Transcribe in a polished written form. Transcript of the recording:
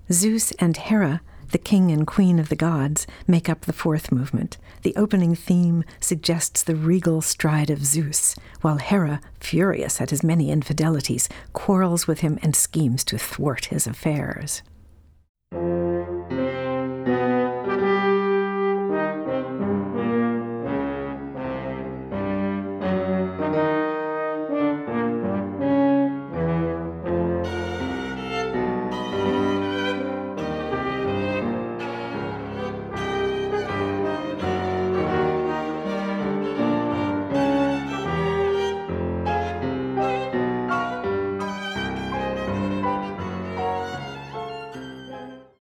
Zeus and Hera, the king and queen of the gods, make up the fourth movement. The opening theme suggests the regal stride of Zeus, while Hera, furious at his many infidelities, quarrels with him and schemes to thwart his affairs.